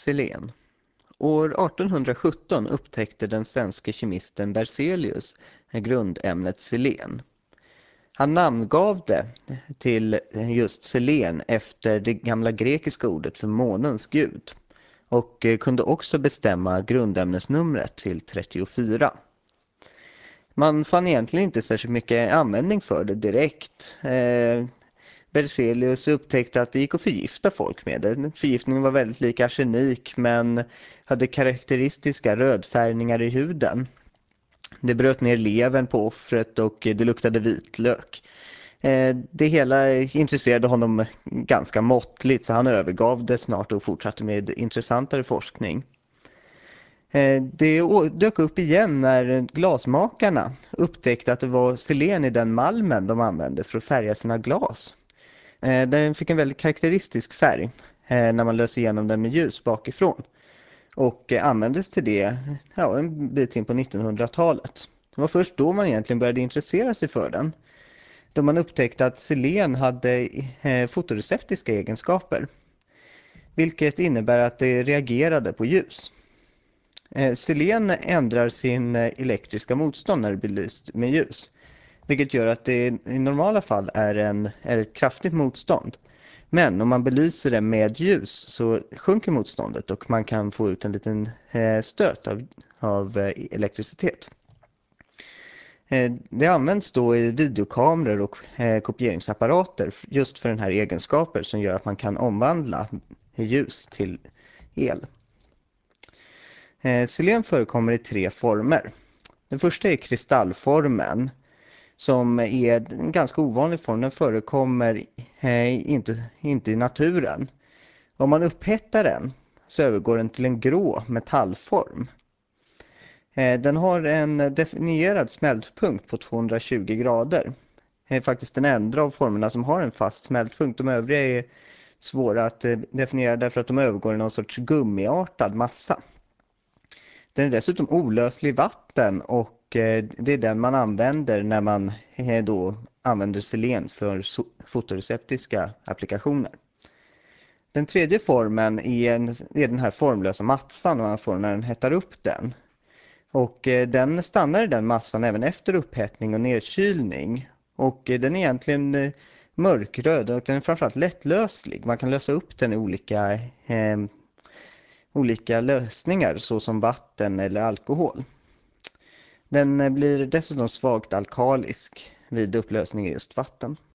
selen. År 1817 upptäckte den svenske kemisten Berzelius grundämnet selen. Han namngav det till just selen efter det gamla grekiska ordet för månens gud och kunde också bestämma grundämnesnumret till 34. Man fann egentligen inte särskilt mycket användning för det direkt. Berzelius upptäckte att det gick att förgifta folk med det. Förgiftningen var väldigt lik arsenik men hade karaktäristiska rödfärgningar i huden. Det bröt ner levern på offret och det luktade vitlök. Det hela intresserade honom ganska måttligt så han övergav det snart och fortsatte med intressantare forskning. Det dök upp igen när glasmakarna upptäckte att det var selen i den malmen de använde för att färga sina glas. Den fick en väldigt karaktäristisk färg när man löser igenom den med ljus bakifrån och användes till det en bit in på 1900-talet. Det var först då man egentligen började intressera sig för den. Då man upptäckte att selen hade fotoreceptiska egenskaper, vilket innebär att det reagerade på ljus. Selen ändrar sin elektriska motstånd när det blir lyst med ljus, vilket gör att det i normala fall är ett kraftigt motstånd. Men om man belyser det med ljus så sjunker motståndet och man kan få ut en liten stöt av elektricitet. Det används då i videokameror och kopieringsapparater just för den här egenskapen som gör att man kan omvandla ljus till el. Selen förekommer i 3 former. Den första är kristallformen som är en ganska ovanlig form. Den förekommer inte i naturen. Om man upphettar den så övergår den till en grå metallform. Den har en definierad smältpunkt på 220 grader. Det är faktiskt den enda av formerna som har en fast smältpunkt. De övriga är svåra att definiera därför att de övergår i någon sorts gummiartad massa. Den är dessutom olöslig i vatten och det är den man använder när man då använder selen för fotoreceptiska applikationer. Den tredje formen är den här formlösa massan man får när den hettar upp den. Och den stannar i den massan även efter upphettning och nedkylning. Och den är egentligen mörkröd och den är framförallt lättlöslig. Man kan lösa upp den i olika lösningar såsom vatten eller alkohol. Den blir dessutom svagt alkalisk vid upplösning i just vatten.